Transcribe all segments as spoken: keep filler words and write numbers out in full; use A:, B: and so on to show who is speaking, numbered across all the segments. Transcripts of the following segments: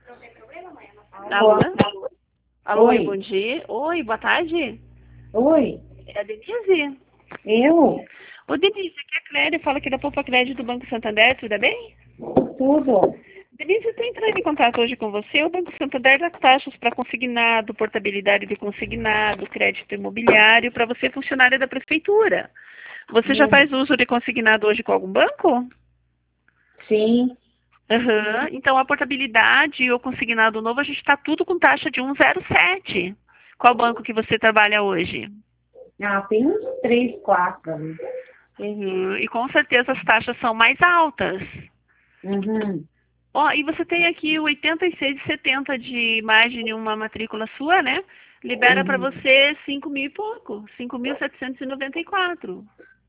A: Alô? Alô,
B: Oi.
A: bom dia. Oi, boa tarde.
B: Oi,
A: É a Denise?
B: eu?
A: Ô, Denise, aqui é a Clélia, fala aqui da Poupa Crédito do Banco Santander, tudo bem?
B: Tudo?
A: Denise, eu estou entrando em contato hoje com você. O Banco Santander dá taxas para consignado, portabilidade de consignado, crédito imobiliário, para você funcionária da prefeitura. Você já
B: Hum,
A: faz uso de consignado hoje com algum banco?
B: sim.
A: Aham. Então, a portabilidade ou consignado novo, a gente está tudo com taxa de um vírgula zero sete. Qual banco que você trabalha hoje?
B: Ah, tem uns três, quatro ali.
A: Uhum. E com certeza as taxas são mais altas.
B: Uhum.
A: Ó, e você tem aqui o oitenta e seis e setenta de margem em uma matrícula sua, né? Libera para
B: Uhum.
A: você cinco mil e pouco, cinco mil setecentos e noventa e quatro.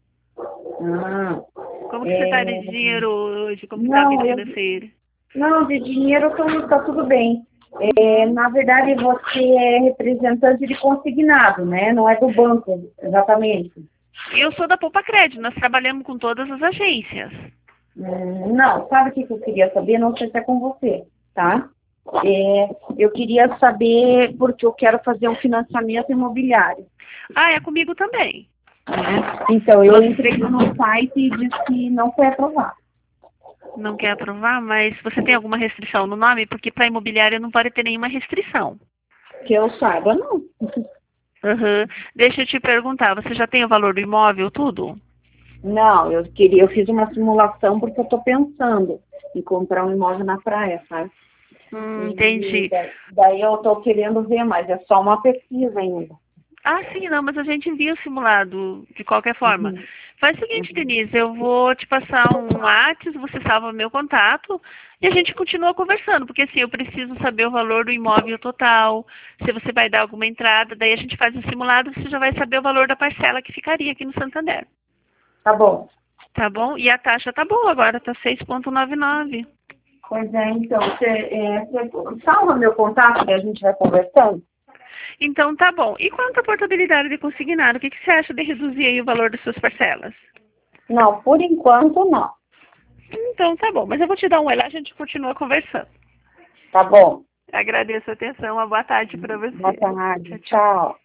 B: Ah,
A: Como que você está de
B: é...
A: dinheiro hoje? Como que está a
B: Não,
A: vida
B: eu...
A: financeira?
B: Não, de dinheiro tá, tá tudo bem. É,
A: Uhum.
B: na verdade, você é representante de consignado, né? Não é do banco, exatamente.
A: Eu sou da Poupa Crédito, nós trabalhamos com todas as agências.
B: Hum, não, sabe o que que eu queria saber? Não sei se é com você, tá? É, eu queria saber porque eu quero fazer um financiamento imobiliário.
A: Ah, é comigo também.
B: Né? Então, eu
A: Você
B: entrei no site e disse que não foi aprovado.
A: não quer aprovar, mas você tem alguma restrição no nome? Porque para imobiliária não pode ter nenhuma restrição.
B: Que eu saiba, não.
A: Uhum. Deixa eu te perguntar, você já tem o valor do imóvel, tudo?
B: Não, eu queria, eu fiz uma simulação porque eu estou pensando em comprar um imóvel na praia, sabe?
A: Hum,
B: E
A: entendi.
B: daí, daí eu estou querendo ver, mas é só uma pesquisa ainda.
A: Ah, sim, não, mas a gente envia o simulado de qualquer forma.
B: Uhum,
A: Faz o seguinte,
B: uhum.
A: Denise, eu vou te passar um WhatsApp, você salva meu contato e a gente continua conversando, porque assim, eu preciso saber o valor do imóvel total, se você vai dar alguma entrada, daí a gente faz o simulado, você já vai saber o valor da parcela que ficaria aqui no Santander.
B: Tá bom.
A: Tá bom? E a taxa tá boa agora, tá seis vírgula noventa e nove.
B: Pois é, então, você, é, você salva meu contato e a gente vai conversando?
A: Então tá bom. E quanto à portabilidade de consignado, o que, que você acha de reduzir aí o valor das suas parcelas?
B: Não, por enquanto não.
A: Então tá bom, mas eu vou te dar um oi lá, a gente continua conversando.
B: Tá bom.
A: Agradeço a atenção, uma boa tarde para
B: Boa
A: você.
B: tarde.
A: Tchau, tchau.
B: Tchau.